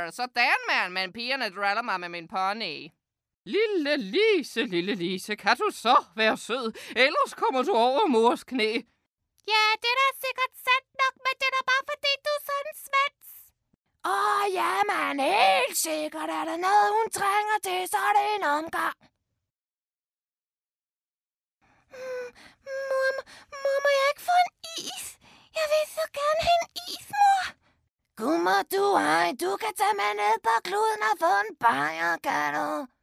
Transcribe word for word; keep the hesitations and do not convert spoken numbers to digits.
Sådan, mand, men pigerne driller mig med min pony. Lille Lise, lille Lise, kan du så være sød? Ellers kommer du over mors knæ. Ja, det er da sikkert sandt nok, men det er da bare fordi, du er sådan en svets. Åh, ja, man, helt sikkert er der noget, hun trænger til, så er det en omgang. Mm, mor, mor, må jeg ikke få en is? Jeg vil så gerne have en is, mor. Gud må du ej, du kan tage med ned på kluden og få en bajer, kan du?